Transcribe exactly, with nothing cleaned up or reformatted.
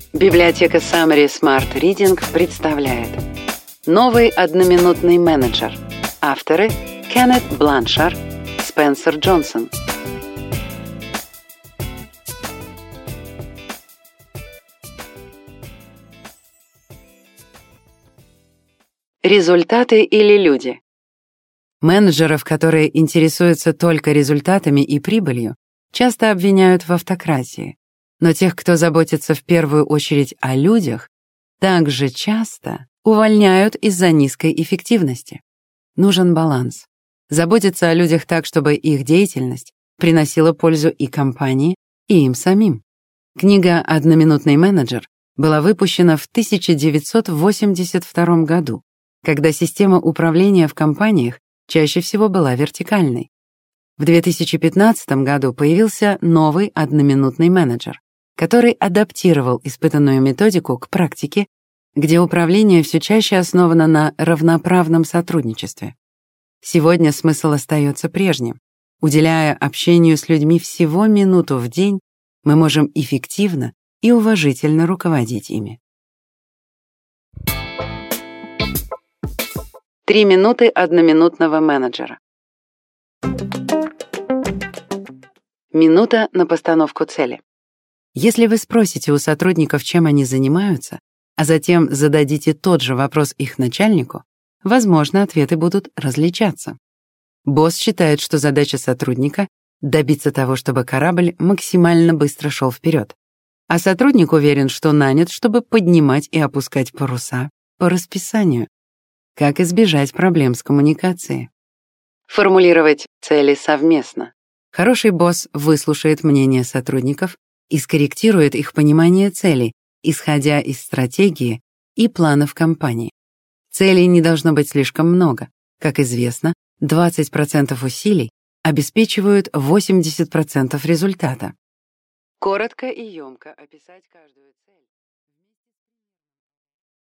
Библиотека Summary Smart Reading представляет новый одноминутный менеджер. Авторы Кеннет Бланшар, Спенсер Джонсон. Результаты или люди? Менеджеров, которые интересуются только результатами и прибылью, часто обвиняют в автократии. Но тех, кто заботится в первую очередь о людях, также часто увольняют из-за низкой эффективности. Нужен баланс. Заботиться о людях так, чтобы их деятельность приносила пользу и компании, и им самим. Книга «Одноминутный менеджер» была выпущена в тысяча девятьсот восемьдесят втором году, когда система управления в компаниях чаще всего была вертикальной. В две тысячи пятнадцатом году появился новый одноминутный менеджер, который адаптировал испытанную методику к практике, где управление все чаще основано на равноправном сотрудничестве. Сегодня смысл остается прежним. Уделяя общению с людьми всего минуту в день, мы можем эффективно и уважительно руководить ими. Три минуты одноминутного менеджера. Минута на постановку цели. Если вы спросите у сотрудников, чем они занимаются, а затем зададите тот же вопрос их начальнику, возможно, ответы будут различаться. Босс считает, что задача сотрудника — добиться того, чтобы корабль максимально быстро шел вперед, а сотрудник уверен, что нанят, чтобы поднимать и опускать паруса по расписанию. Как избежать проблем с коммуникацией? Формулировать цели совместно. Хороший босс выслушает мнение сотрудников и скорректирует их понимание целей, исходя из стратегии и планов компании. Целей не должно быть слишком много. Как известно, двадцать процентов усилий обеспечивают восемьдесят процентов результата. Коротко и емко описать каждую цель.